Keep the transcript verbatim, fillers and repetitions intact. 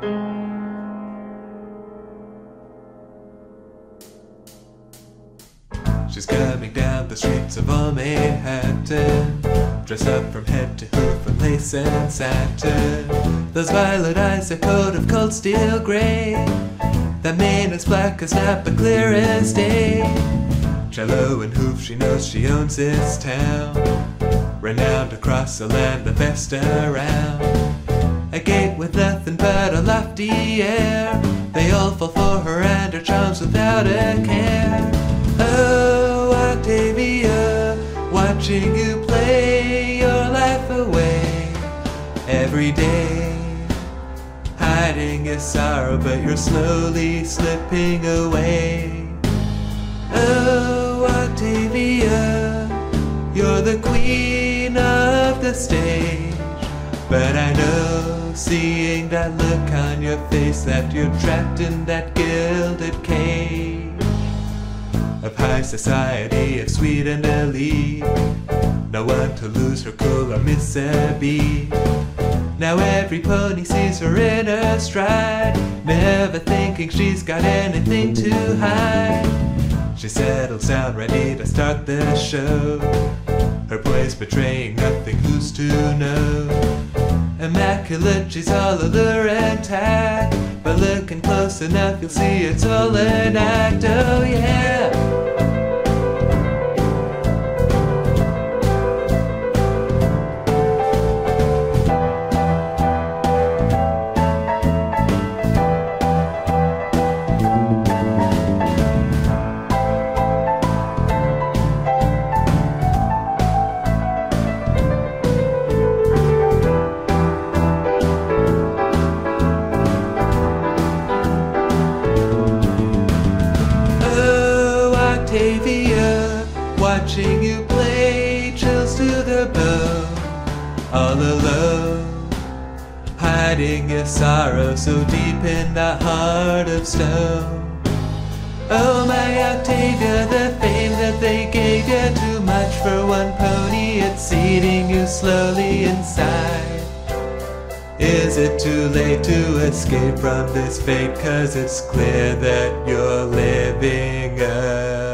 She's coming down the streets of old Manhattan, dressed up from head to hoof in lace and satin. Those violet eyes, a coat of cold steel gray, that mane is black as night but clear as day. Cello and hoof, she knows she owns this town, renowned across the land, the best around. A gate with nothing but a lofty air, they all fall for her and her charms without a care. Oh, Octavia, watching you play your life away every day, hiding your sorrow, but you're slowly slipping away. Oh, Octavia, you're the queen of the stage, but I know, seeing that look on your face, that you're trapped in that gilded cage of high society, of sweet and elite. No one to lose her cool or miss a beat. Now every pony sees her in her stride, never thinking she's got anything to hide. She settles down, ready to start the show, her poise betraying nothing, who's to know. Immaculate, she's all allure and tact, but looking close enough you'll see it's all an act, oh yeah. Octavia, watching you play chills to the bone, all alone, hiding your sorrow so deep in the heart of stone. Oh my Octavia, the fame that they gave you, too much for one pony, it's eating you slowly inside. Is it too late to escape from this fate? 'Cause it's clear that you're living a